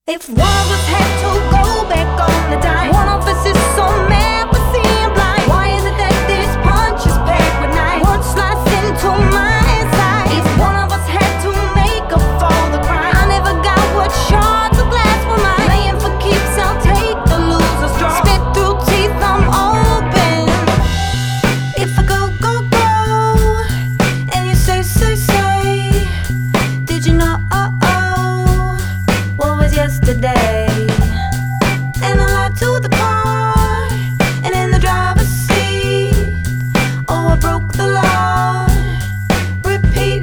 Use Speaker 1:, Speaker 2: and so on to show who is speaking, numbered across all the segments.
Speaker 1: If one of us had to go back on the dime, one of us is so mad for seeing blind. Why is it that this punch is packed with knives? One slice into my inside. If one of us had to make up for the crime, I never got what shards of glass were mine. Playing for keeps, I'll take the loser's draw. Spit through teeth, I'm open. If I go, and you say, did you know? What was yesterday? And I lied to the car, and in the driver's seat, oh, I broke the law. Repeat,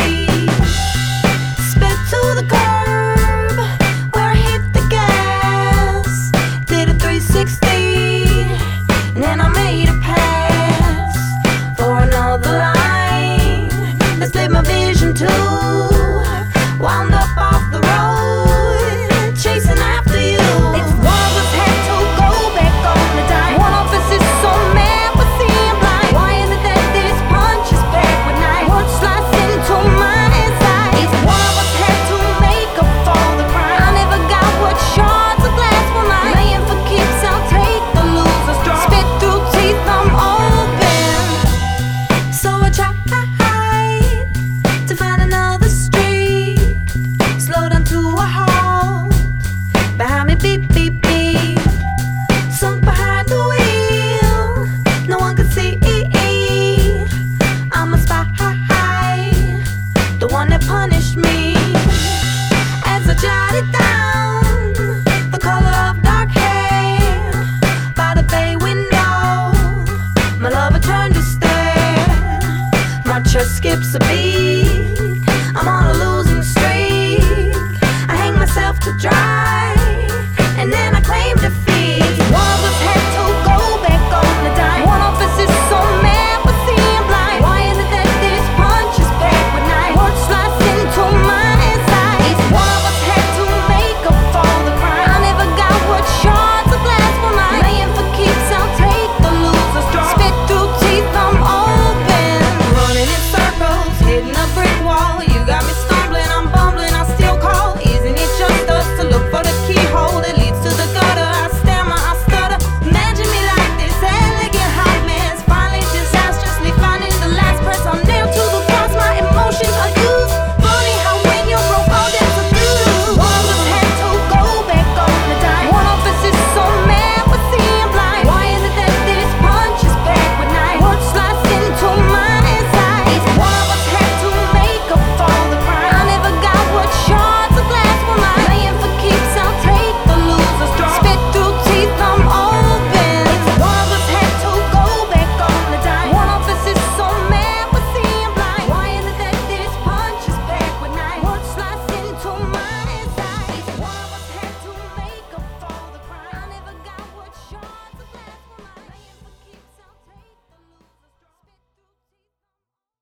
Speaker 1: spit to the curb, where I hit the gas. Did a 360, and then I made a pass for another line that split my vision too. Wound up off the road, chasing after you. If one of us had to go back on the dime, one of us is so mad for seeing blind. Why is it that this punch is packed with knives? One slice into my inside. If one of us had to make up for the crime, I never got what shards of glass were mine. Playing for keeps, I'll take the loser's draw. Spit through teeth, I'm open. So I tried to find another street. Slow down to a halt. Behind me, beep, beep, beep. Sunk behind the wheel, no one could see. I'm a spy, the one that punished me. As I jotted down the color of dark hair by the bay window, my lover turned to stare. My chest skips a beat.